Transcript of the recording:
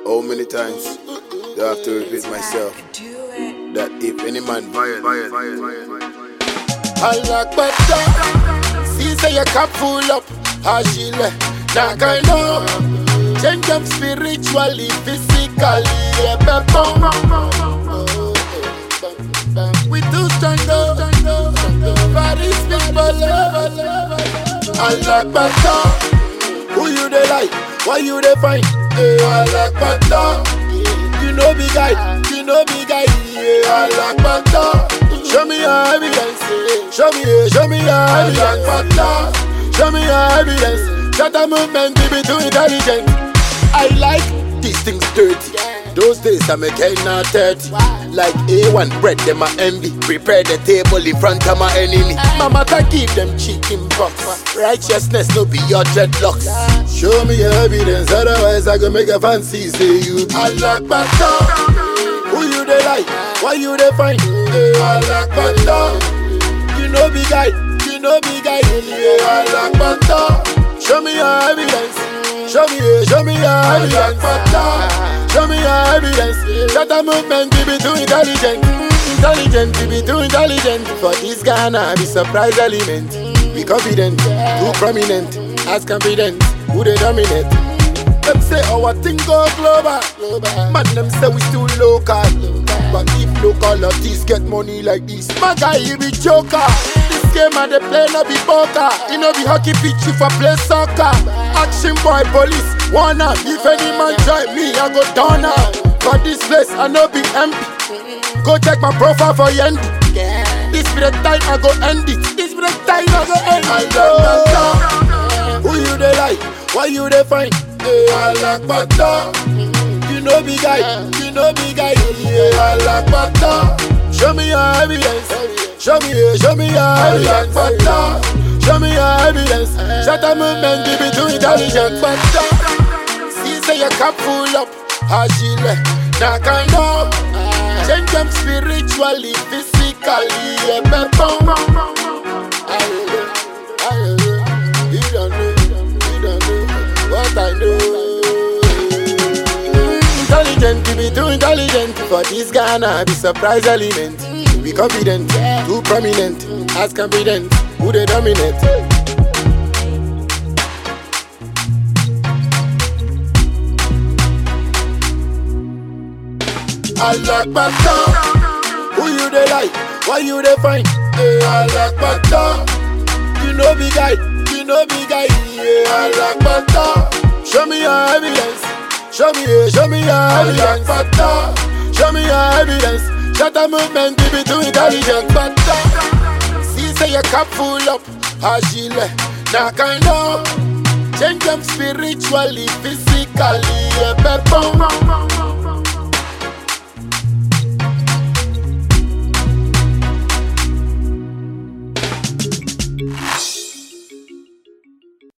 How many times do I have to repeat myself that if any man violate, Allah Bata, see say your cup full up, Hashile, now I know. Change them spiritually, physically, yeah, we too strong, but these people Allah Bata, who you they like, why you they find? Allah Bata, you know big guy, yeah, Allah Bata. Show me your evidence, show me your evidence, show me your evidence. Shut up movement, be too intelligent. I like these things dirty. Those days I make now 30. Like A1 bread, them my envy. Prepare the table in front of my enemy. Mama ta give them chicken pox. Righteousness no be your dreadlocks. Show me your evidence, otherwise I go make a fancy say you be Allah Bata. Who you they like? Why you they find? Allah Bata. You know big guy, yeah, Allah Bata. Show me your evidence. Show me your evidence. Show me your evidence. Shut up movement, be too intelligent. Be too intelligent. For this Ghana, be surprise element. Be confident, too prominent. As confident, who they dominate. Them say our thing go global. Man, them say we still local. But if local artists get money like this, my guy, you be joker. This game and they play no be poker. You know be hockey pitch if I play soccer. Action boy police, wanna. If any man try me, I go down now. For this place, I know be empty. Go check my profile for Yendi. This be the time I go end it. This be the time I go end it. Who you they like? Why you they find? Allah Bata. You know big guy, yeah, Allah Bata. Show me your evidence. Show me your evidence. Bata. Show me your evidence. Shut up movement, be too intelligent. Bata. See say your cup full up, Hashile, now I know. Change them spiritually, physically, yeah, you don't know what I know. Intelligent, be too intelligent. For this Ghana, be surprise element. Be confident, too prominent. As confident, who they dominate. Allah Bata. Who you they like? Why you they find? Allah Bata. You know big guy, yeah, Allah Bata. Show me your evidence. Show me your evidence. Bata. Show me your evidence. Shut up movement, be too intelligent. Bata. See say your cup full up, Hashile, now I know. Change them spiritually, physically, yeah,